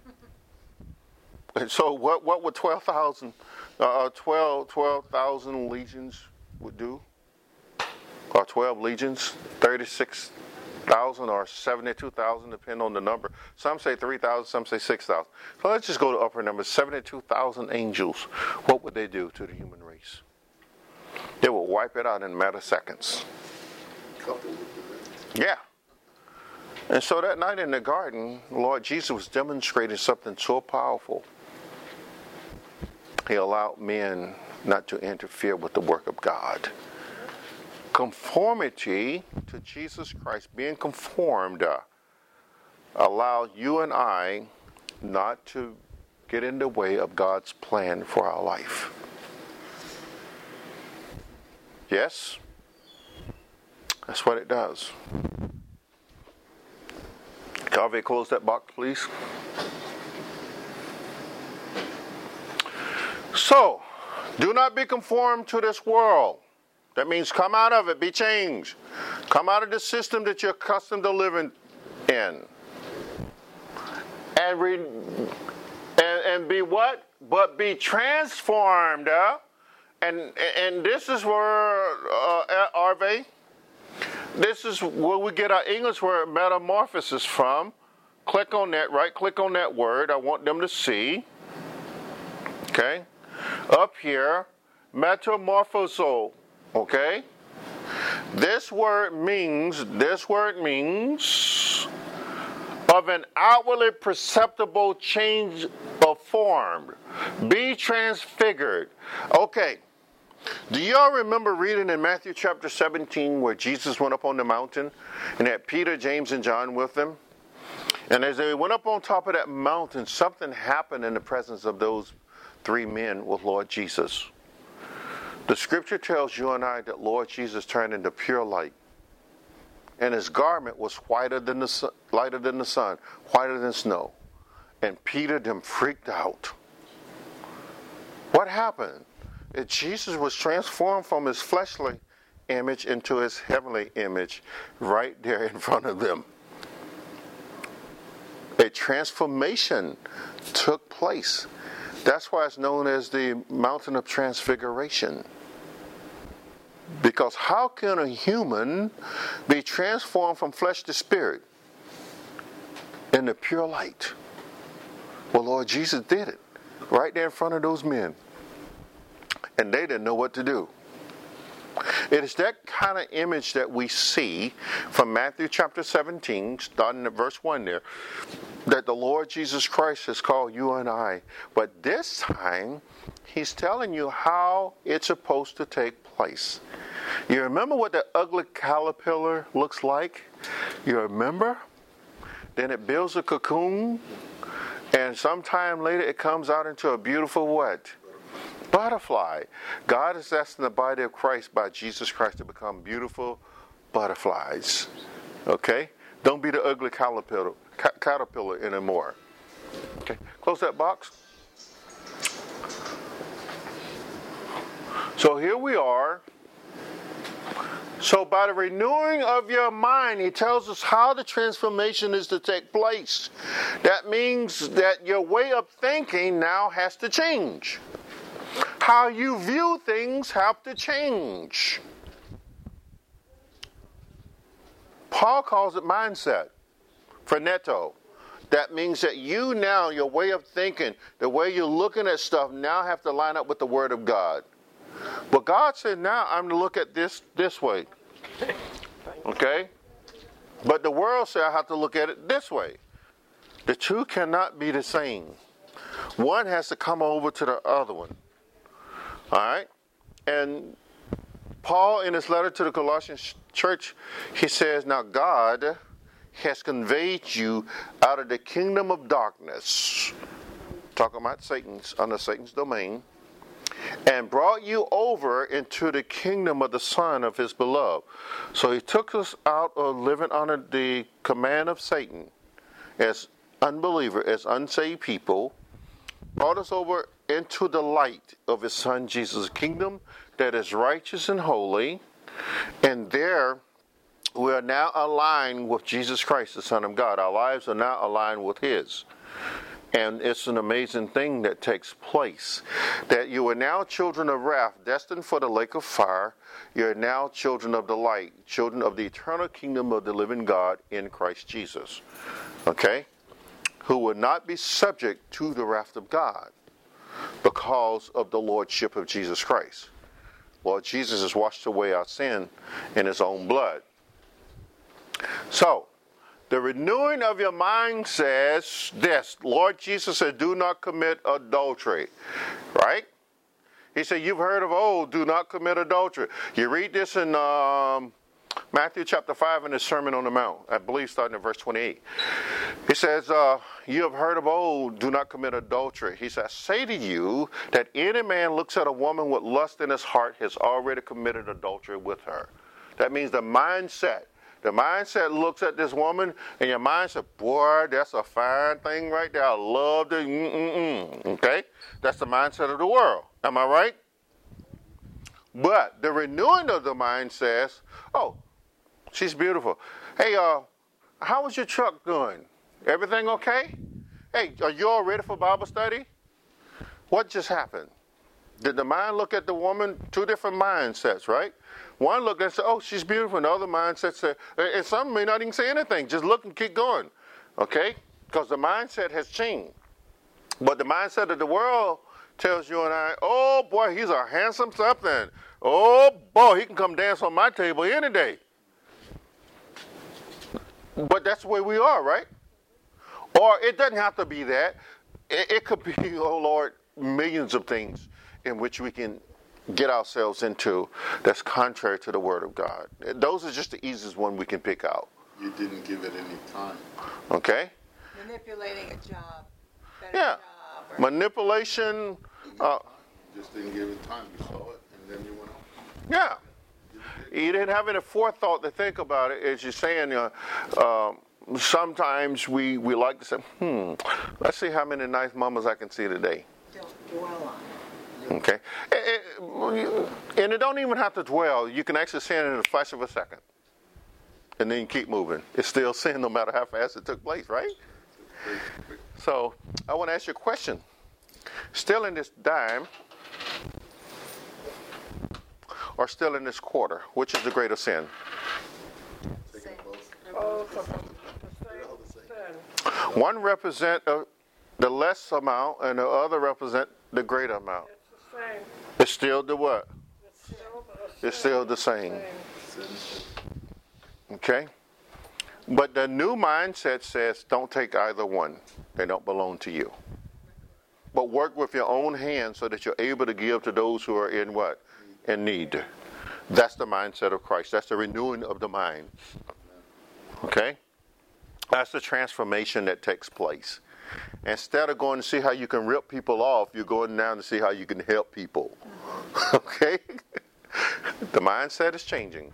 Speaker 1: And so what, what would twelve thousand, uh, twelve, twelve thousand legions would do? Or twelve legions? thirty-six thousand or seventy-two thousand, depending on the number. Some say three thousand, some say six thousand. So let's just go to upper numbers. seventy-two thousand angels. What would they do to the human race? They would wipe it out in a matter of seconds.
Speaker 4: Couple would do that.
Speaker 1: Yeah. And so that night in the garden, Lord Jesus was demonstrating something so powerful. He allowed men not to interfere with the work of God. Conformity to Jesus Christ, being conformed, uh, allowed you and I not to get in the way of God's plan for our life. Yes? That's what it does. Calvin, close that box, please. So, do not be conformed to this world. That means come out of it, be changed. Come out of the system that you're accustomed to living in. And, re, and, and be what? But be transformed. Uh, and, and this is where, uh, Arve, this is where we get our English word metamorphosis from. Click on that, right? Click on that word. I want them to see. Okay? Up here, metamorphoso. Okay? This word means, this word means of an outwardly perceptible change of form. Be transfigured. Okay. Do y'all remember reading in Matthew chapter seventeen where Jesus went up on the mountain and had Peter, James, and John with them? And as they went up on top of that mountain, something happened in the presence of those three men with Lord Jesus. The scripture tells you and I that Lord Jesus turned into pure light. And his garment was whiter than the sun, lighter than the sun, whiter than snow. And Peter them freaked out. What happened? That Jesus was transformed from his fleshly image into his heavenly image right there in front of them. A transformation took place. That's why it's known as the Mountain of Transfiguration. Because how can a human be transformed from flesh to spirit in the pure light? Well, Lord Jesus did it right there in front of those men. And they didn't know what to do. It is that kind of image that we see from Matthew chapter seventeen, starting at verse one there, that the Lord Jesus Christ has called you and I. But this time, he's telling you how it's supposed to take place. You remember what the ugly caterpillar looks like? You remember? Then it builds a cocoon, and sometime later it comes out into a beautiful what? Butterfly. God is asking the body of Christ by Jesus Christ to become beautiful butterflies. Okay? Don't be the ugly caterpillar, caterpillar anymore. Okay? Close that box. So here we are. So by the renewing of your mind, he tells us how the transformation is to take place. That means that your way of thinking now has to change. How you view things have to change. Paul calls it mindset, phroneto. That means that you now, your way of thinking, the way you're looking at stuff now have to line up with the Word of God. But God said, now I'm to look at this this way. Okay? But the world said I have to look at it this way. The two cannot be the same. One has to come over to the other one. All right? And Paul, in his letter to the Colossian church, he says, now God has conveyed you out of the kingdom of darkness, talking about Satan's, under Satan's domain, and brought you over into the kingdom of the Son of his beloved. So he took us out of living under the command of Satan as unbeliever, as unsaved people, brought us over into the light of his Son Jesus' kingdom that is righteous and holy, and there we are now aligned with Jesus Christ, the Son of God. Our lives are now aligned with his. And it's an amazing thing that takes place. That you are now children of wrath, destined for the lake of fire. You are now children of the light, children of the eternal kingdom of the living God in Christ Jesus. Okay? Who will not be subject to the wrath of God because of the lordship of Jesus Christ. Lord Jesus has washed away our sin in his own blood. So, the renewing of your mind says this. Lord Jesus said, do not commit adultery. Right? He said, you've heard of old, do not commit adultery. You read this in um, Matthew chapter five in the Sermon on the Mount, I believe starting in verse twenty-eight. He says, uh, you have heard of old, do not commit adultery. He says, I say to you that any man looks at a woman with lust in his heart has already committed adultery with her. That means the mindset. The mindset looks at this woman, and your mind says, boy, that's a fine thing right there. I love the mm-mm-mm. Okay? That's the mindset of the world. Am I right? But the renewing of the mind says, oh, she's beautiful. Hey, uh, how was your truck doing? Everything okay? Hey, are you all ready for Bible study? What just happened? Did the mind look at the woman? Two different mindsets, right? One looked and said, oh, she's beautiful. And the other mindset said, and some may not even say anything. Just look and keep going. Okay? Because the mindset has changed. But the mindset of the world tells you and I, oh, boy, he's a handsome something. Oh, boy, he can come dance on my table any day. But that's the way we are, right? Or it doesn't have to be that. It, it could be, oh, Lord, millions of things in which we can get ourselves into that's contrary to the Word of God. Those are just the easiest one we can pick out.
Speaker 4: You didn't give it any time.
Speaker 1: Okay?
Speaker 2: Manipulating a job. Better
Speaker 1: Yeah.
Speaker 2: job or
Speaker 1: Manipulation. Uh,
Speaker 4: Just didn't give it time. You saw it, and then you went on.
Speaker 1: yeah. You didn't have any forethought to think about it. As you're saying, uh, um, sometimes we, we like to say, hmm, let's see how many nice mamas I can see today.
Speaker 2: don't dwell on it.
Speaker 1: Okay? And it don't even have to dwell. You can actually see it in a flash of a second. And then you keep moving. It's still sin no matter how fast it took place, right? So, I want to ask you a question. Still in this dime, or still in this quarter, which is the greater sin?
Speaker 2: Both of them. The same sin.
Speaker 1: One represent uh, the less amount, and the other represent the greater amount.
Speaker 2: It's the same.
Speaker 1: It's still the what?
Speaker 2: It's still the
Speaker 1: It's still the same.
Speaker 2: same.
Speaker 1: Okay? But the new mindset says, don't take either one. They don't belong to you. But work with your own hands so that you're able to give to those who are in what? In need. That's the mindset of Christ. That's the renewing of the mind. Okay? That's the transformation that takes place. Instead of going to see how you can rip people off, you're going down to see how you can help people. Okay? The mindset is changing.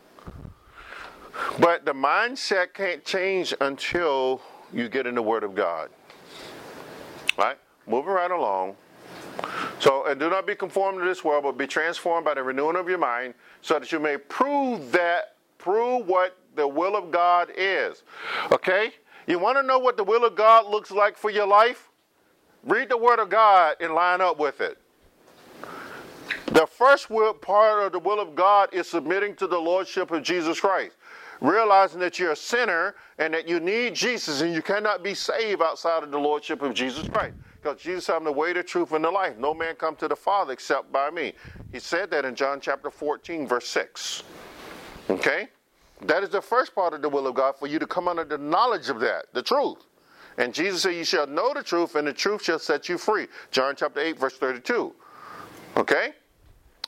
Speaker 1: But the mindset can't change until you get in the Word of God. Right? Moving right along. So, and do not be conformed to this world, but be transformed by the renewing of your mind, so that you may prove that, prove what the will of God is. Okay? You want to know what the will of God looks like for your life? Read the Word of God and line up with it. The first will, part of the will of God is submitting to the Lordship of Jesus Christ. Realizing that you're a sinner and that you need Jesus and you cannot be saved outside of the Lordship of Jesus Christ. Because Jesus said, I'm the way, the truth, and the life. No man come to the Father except by me. He said that in John chapter fourteen, verse six. Okay? That is the first part of the will of God, for you to come under the knowledge of that, the truth. And Jesus said, you shall know the truth, and the truth shall set you free. John chapter eight, verse thirty-two. Okay?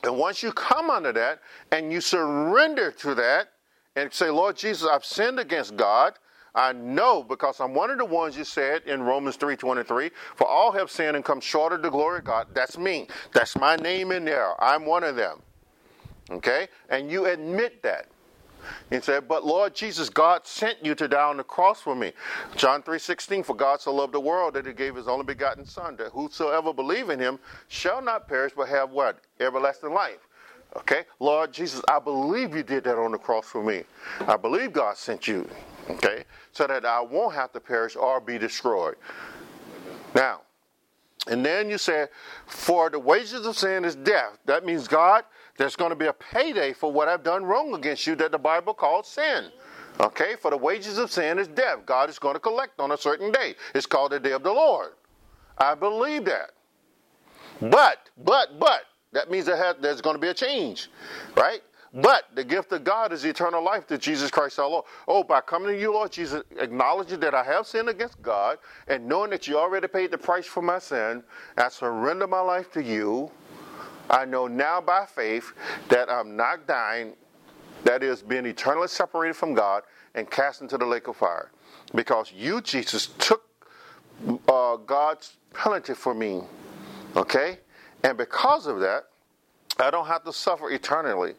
Speaker 1: And once you come under that and you surrender to that and say, Lord Jesus, I've sinned against God. I know because I'm one of the ones you said in Romans three twenty-three, for all have sinned and come short of the glory of God. That's me. That's my name in there. I'm one of them. Okay? And you admit that. He said, but Lord Jesus, God sent you to die on the cross for me. John three sixteen, for God so loved the world that he gave his only begotten son, that whosoever believe in him shall not perish but have what? Everlasting life. Okay? Lord Jesus, I believe you did that on the cross for me. I believe God sent you. Okay? So that I won't have to perish or be destroyed. Now, and then you say, for the wages of sin is death. That means, God, there's going to be a payday for what I've done wrong against you that the Bible calls sin. Okay? For the wages of sin is death. God is going to collect on a certain day. It's called the day of the Lord. I believe that. But, but, but, that means there has, there's going to be a change. Right? But the gift of God is eternal life through Jesus Christ our Lord. Oh, by coming to you, Lord Jesus, acknowledging that I have sinned against God and knowing that you already paid the price for my sin, I surrender my life to you. I know now by faith that I'm not dying, that is, being eternally separated from God and cast into the lake of fire. Because you, Jesus, took uh, God's penalty for me. Okay? And because of that, I don't have to suffer eternally.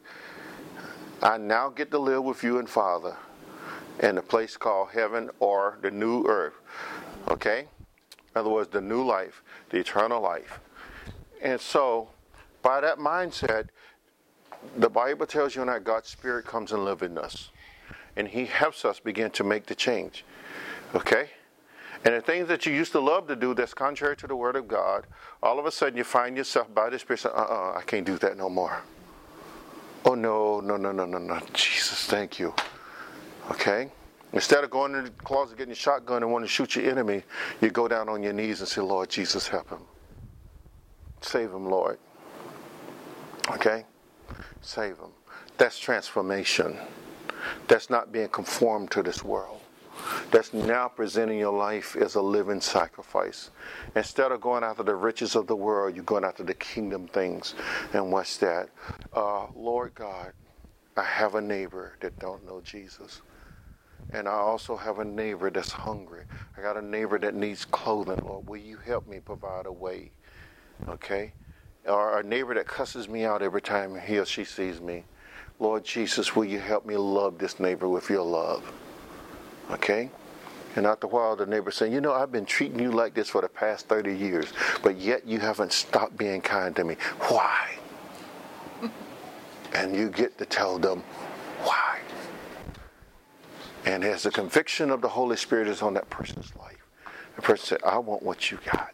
Speaker 1: I now get to live with you and Father in a place called heaven or the new earth. Okay? In other words, the new life, the eternal life. And so, by that mindset, the Bible tells you that God's Spirit comes and lives in us. And he helps us begin to make the change. Okay? And the things that you used to love to do that's contrary to the Word of God, all of a sudden you find yourself by the Spirit saying, uh-uh, I can't do that no more. Oh, no, no, no, no, no, no. Jesus, thank you. Okay? Instead of going in the closet, getting a shotgun and wanting to shoot your enemy, you go down on your knees and say, Lord Jesus, help him. Save him, Lord. Okay? Save him. That's transformation. That's not being conformed to this world. That's now presenting your life as a living sacrifice. Instead of going after the riches of the world, you're going after the kingdom things. And what's that? Uh, Lord God, I have a neighbor that don't know Jesus. And I also have a neighbor that's hungry. I got a neighbor that needs clothing. Lord, will you help me provide a way? Okay? Or a neighbor that cusses me out every time he or she sees me. Lord Jesus, will you help me love this neighbor with your love? Okay? And after a while, the neighbor saying, you know, I've been treating you like this for the past thirty years, but yet you haven't stopped being kind to me. Why? And you get to tell them why. And as the conviction of the Holy Spirit is on that person's life, the person said, I want what you got.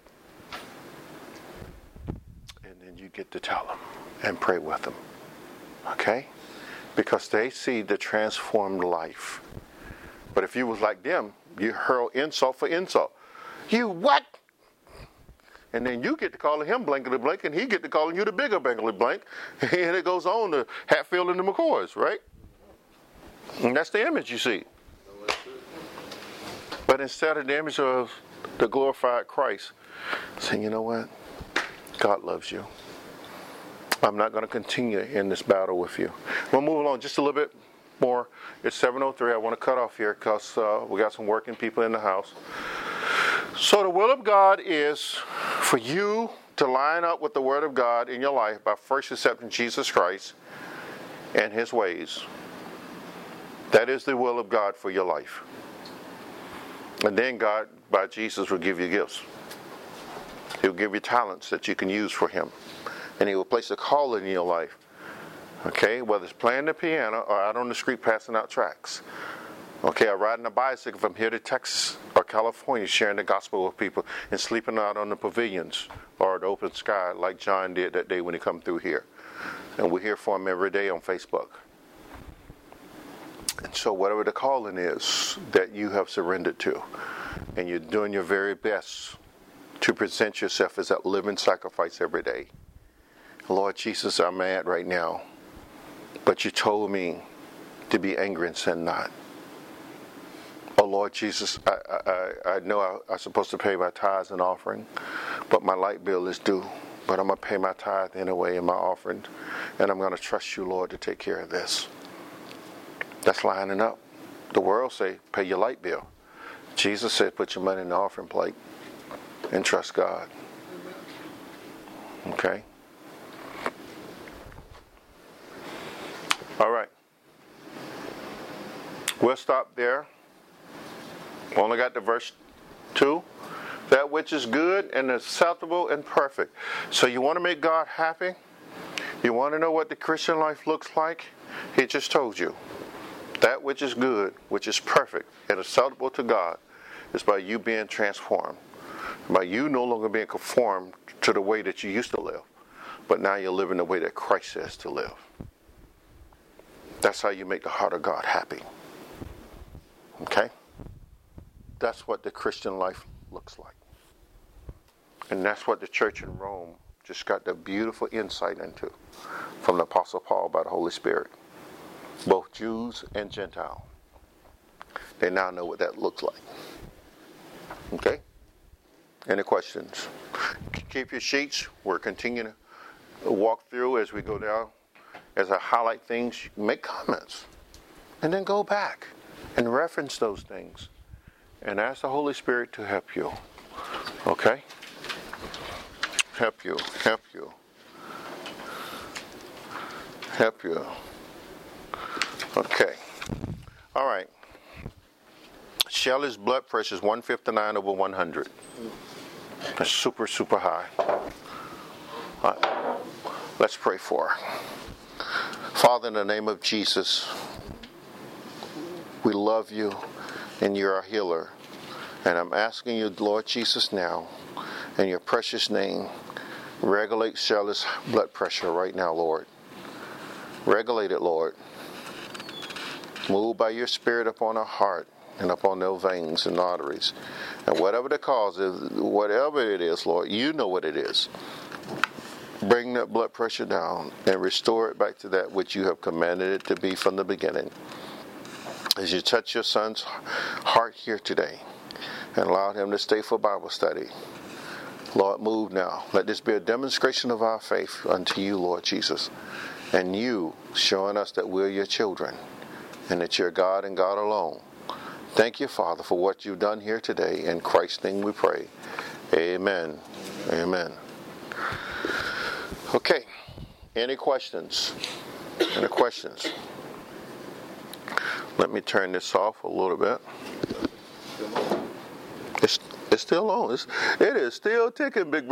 Speaker 1: And then you get to tell them and pray with them. Okay? Because they see the transformed life. But if you was like them, you hurl insult for insult. You what? And then you get to calling him blankety blank, and he get to calling you the bigger blankety blank. And it goes on to Hatfield and the McCoys, right? And that's the image you see. But instead of the image of the glorified Christ, saying, you know what? God loves you. I'm not going to continue in this battle with you. We'll move along just a little bit more. It's seven oh three. I want to cut off here because uh, we got some working people in the house. So the will of God is for you to line up with the Word of God in your life by first accepting Jesus Christ and His ways. That is the will of God for your life. And then God, by Jesus, will give you gifts. He'll give you talents that you can use for Him. And He will place a calling in your life. Okay, whether it's playing the piano or out on the street passing out tracts. Okay, or riding a bicycle from here to Texas or California, sharing the gospel with people and sleeping out on the pavilions or the open sky like John did that day when he come through here. And we hear from him every day on Facebook. And so whatever the calling is that you have surrendered to, and you're doing your very best to present yourself as that living sacrifice every day. Lord Jesus, I'm mad right now. But you told me to be angry and sin not. Oh, Lord Jesus, I, I, I know I, I'm supposed to pay my tithes and offering, but my light bill is due. but I'm going to pay my tithe anyway and my offering, and I'm going to trust you, Lord, to take care of this. That's lining up. The world say, pay your light bill. Jesus said, put your money in the offering plate and trust God. Okay? All right. We'll stop there. We only got to verse two. That which is good and acceptable and perfect. So you want to make God happy? You want to know what the Christian life looks like? He just told you. That which is good, which is perfect and acceptable to God, is by you being transformed. By you no longer being conformed to the way that you used to live, but now you're living the way that Christ says to live. That's how you make the heart of God happy. Okay? That's what the Christian life looks like. And that's what the church in Rome just got the beautiful insight into from the Apostle Paul by the Holy Spirit. Both Jews and Gentiles. They now know what that looks like. Okay? Any questions? Keep your sheets. We're continuing to walk through as we go down. As I highlight things, make comments. And then go back and reference those things. And ask the Holy Spirit to help you. Okay? Help you. Help you. Help you. Okay. All right. Shelley's blood pressure is one fifty-nine over one hundred. That's super, super high. All right. Let's pray for her. Father, in the name of Jesus, we love you and you're our healer. And I'm asking you, Lord Jesus, now, in your precious name, regulate Shelley's blood pressure right now, Lord. Regulate it, Lord. Move by your Spirit upon her heart and upon their veins and arteries. And whatever the cause is, whatever it is, Lord, you know what it is. Bring that blood pressure down and restore it back to that which you have commanded it to be from the beginning. As you touch your son's heart here today and allow him to stay for Bible study, Lord, move now. Let this be a demonstration of our faith unto you, Lord Jesus, and you showing us that we're your children and that you're God and God alone. Thank you, Father, for what you've done here today. In Christ's name we pray. Amen. Amen. Okay. Any questions? Any questions? Let me turn this off a little bit. It's, it's still on. It's, it is still ticking, big brother.